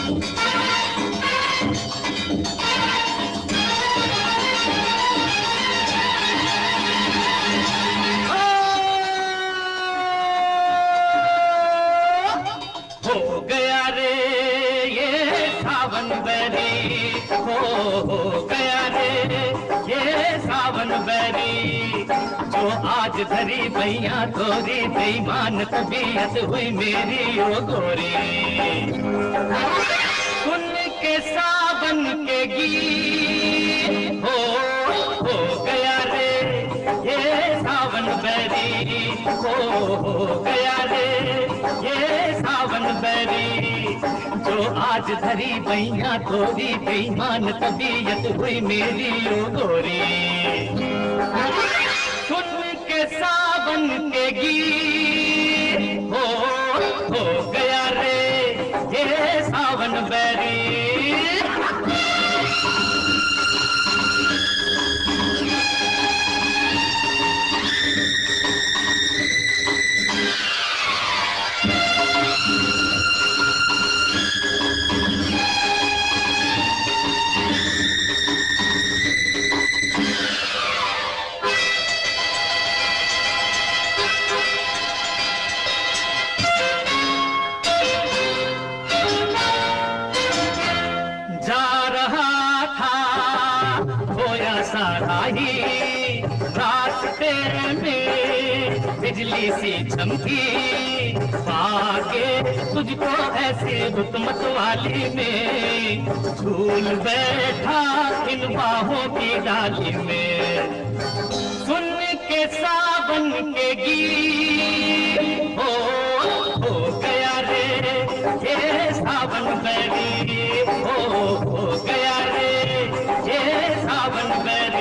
हो गया रे ये सावन बैरी, हो गया रे ये सावन बैरी। जो आज धरी भैया तोरी बेईमान तबीयत हुई मेरी ओ गोरी। सुन के सावन के गीत हो गया रे ये सावन बैरी, हो गया रे ये सावन बैरी। जो आज धरी भैया तोरी बेईमान तबीयत हुई मेरी ओ गोरी। सुन के सावन के गीत हो गया रे ये सावन बैरी। रास्ते में बिजली सी चमकी, पाके तुझको ऐसी हुकमत वाली में झूल बैठा इन बाहों की डाली में। सुन के सावन के गीत हो गया रे ये सावन बैरी, हो गया रे ये सावन बैरी।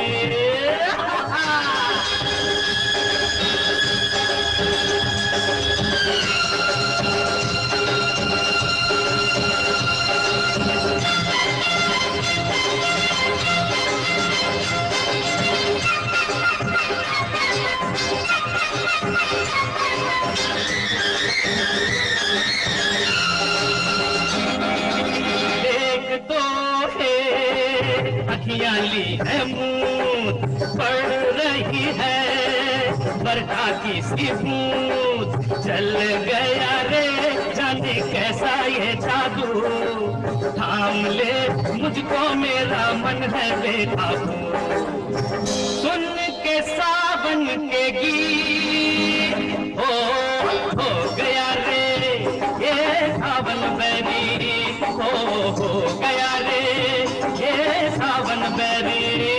ली है मूत पड़ रही है बरखा की सी बूंद। चल गया रे जाने कैसा ये जादू, थाम ले मुझको मेरा मन है बेकाबू। सुन के सावन के गीत हो गया रे ये सावन बैरी, हो गया रे ये सावन बैरी।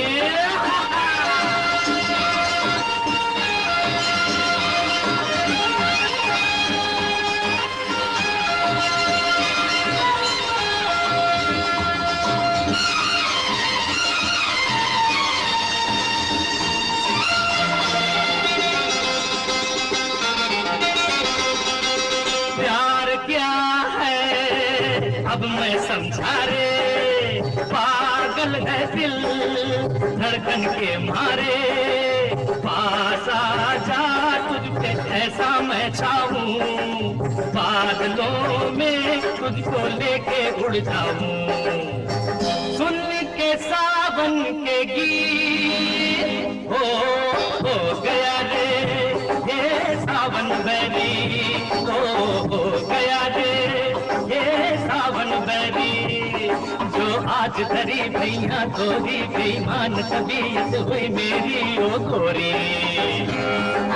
प्यार क्या है अब मैं समझा रे, पागल है दिल धड़कन के मारे। पास आ जा तुझ पे ऐसा मैं चाहूं, बादलों में तुझको लेके उड़ जाऊं। सुन के सावन के गीत हो गया रे ये सावन बैरी, हो गया रे ये सावन बैरी। जो आज धरी भैया तोरी बेईमान तबीयत हुई मेरी ओ गोरी।